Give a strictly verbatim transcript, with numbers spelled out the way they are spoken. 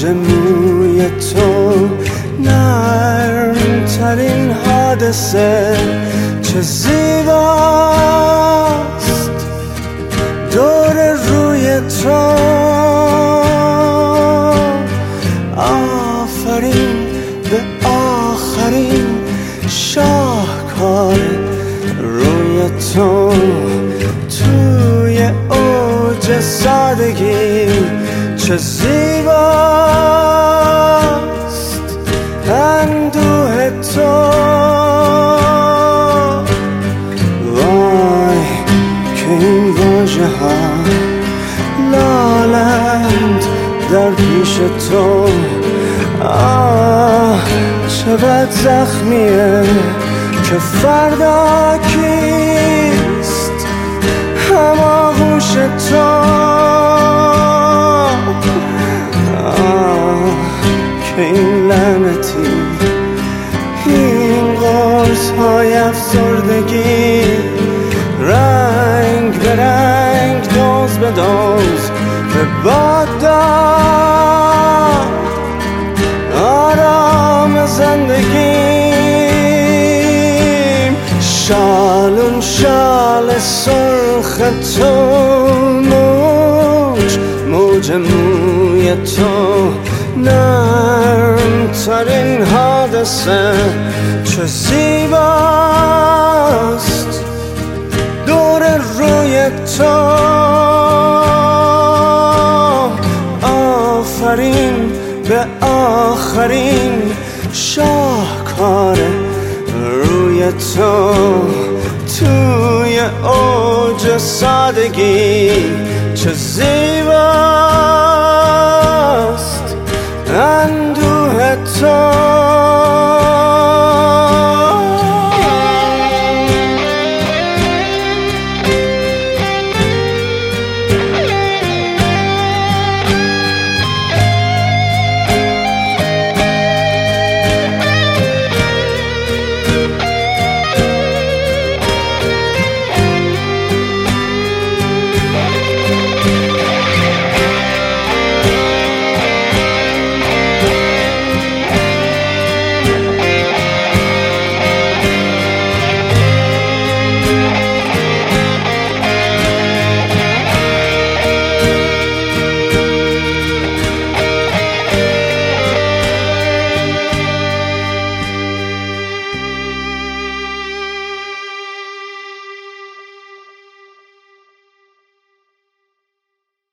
موی تو نرم ترین حادثه چه زیباست دور روی تو آفرین به آخرین شاهکار روی تو توی اوج سادگی چه زیباست اندوه تو وای که این واژه ها لالند در پیش تو آه چه بد زخمیه که فردا کیست هماغوش تو آه که این لعنتی این قرص های افسردگی رنگ به رنگ دوز به دوز به باد داد آرام زندگیم شالون شال سرخ تو موج موج موی تو نرم ترین حادثه چه زیباست دور روی تو آفرین به آخرین شاهکار روی تو توی اوج سادگی چه زیباست اندوه تو